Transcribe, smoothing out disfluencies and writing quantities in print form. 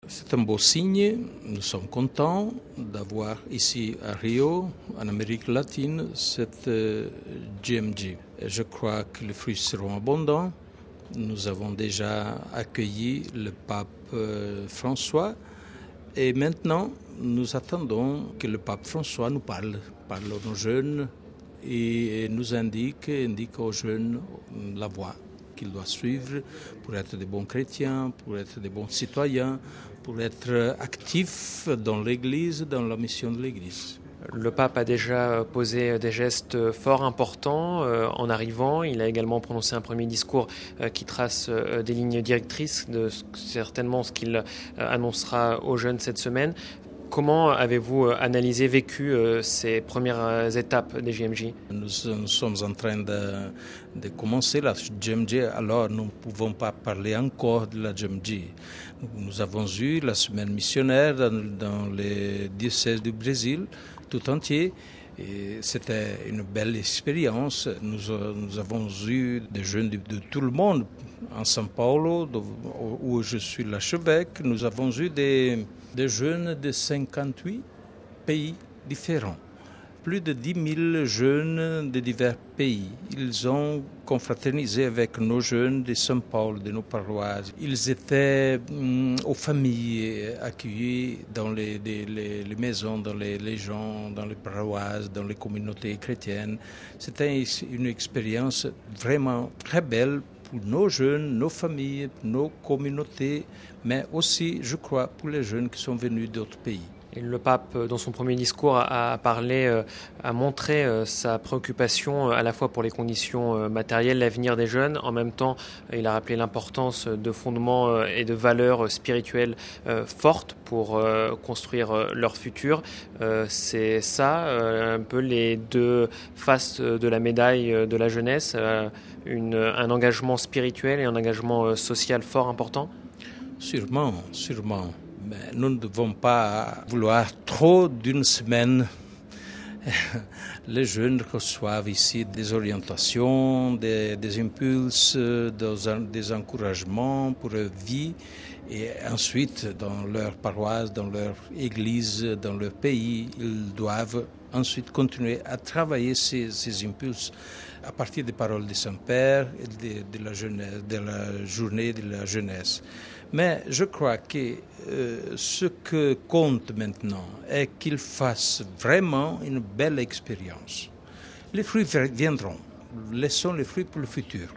C'est un beau signe. Nous sommes contents d'avoir ici à Rio, en Amérique latine, cette GMG. Je crois que les fruits seront abondants. Nous avons déjà accueilli le pape François et maintenant nous attendons que le pape François nous parle aux jeunes et nous indique aux jeunes la voie qu'ils doivent suivre pour être des bons chrétiens, pour être des bons citoyens, pour être actifs dans l'Église, dans la mission de l'Église. Le pape a déjà posé des gestes fort importants en arrivant. Il a également prononcé un premier discours qui trace des lignes directrices de certainement ce qu'il annoncera aux jeunes cette semaine. Comment avez-vous analysé, vécu ces premières étapes des GMJ ? Nous sommes en train de commencer la GMJ, alors nous ne pouvons pas parler encore de la GMJ. Nous avons eu la semaine missionnaire dans les diocèses du Brésil tout entier. Et c'était une belle expérience. Nous avons eu des jeunes de tout le monde. En São Paulo, où je suis l'archevêque, nous avons eu des jeunes de 58 pays différents. Plus de 10 000 jeunes de divers pays. Ils ont confraternisé avec nos jeunes de São Paulo, de nos paroisses. Ils étaient aux familles, accueillis dans les maisons, dans les gens, dans les paroisses, dans les communautés chrétiennes. C'était une expérience vraiment très belle pour nos jeunes, nos familles, nos communautés, mais aussi, je crois, pour les jeunes qui sont venus d'autres pays. Et le pape, dans son premier discours, a montré sa préoccupation à la fois pour les conditions matérielles, l'avenir des jeunes. En même temps, il a rappelé l'importance de fondements et de valeurs spirituelles fortes pour construire leur futur. C'est ça, un peu les deux faces de la médaille de la jeunesse, un engagement spirituel et un engagement social fort important ? Sûrement. Mais nous ne devons pas vouloir trop d'une semaine. Les jeunes reçoivent ici des orientations, des impulses, des encouragements pour leur vie. Et ensuite, dans leur paroisse, dans leur église, dans leur pays, ils doivent ensuite continuer à travailler ces impulses à partir des paroles de Saint-Père et de la journée de la jeunesse. Mais je crois que ce que compte maintenant est qu'ils fassent vraiment une belle expérience. Les fruits viendront. Laissons les fruits pour le futur.